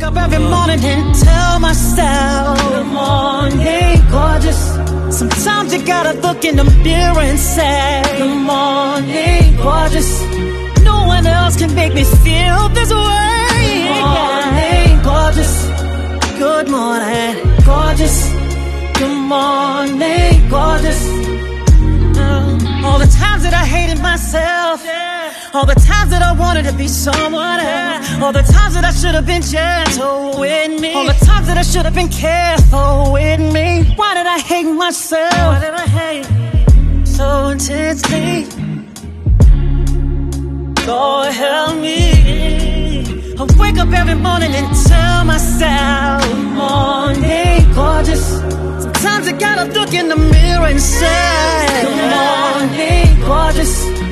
up every morning and tell myself, good morning, gorgeous. Sometimes you gotta look in the mirror and say, good morning, gorgeous. No one else can make me feel this way. Good morning, gorgeous. Good morning, gorgeous. Good morning, gorgeous. All the times that I hated myself, all the times that I wanted to be someone else, all the times that I should have been gentle with me, all the times that I should have been careful with me. Why did I hate myself? Why did I hate so intensely? Lord help me. I wake up every morning and tell myself, good morning, gorgeous. Sometimes I gotta look in the mirror and say, good morning, gorgeous.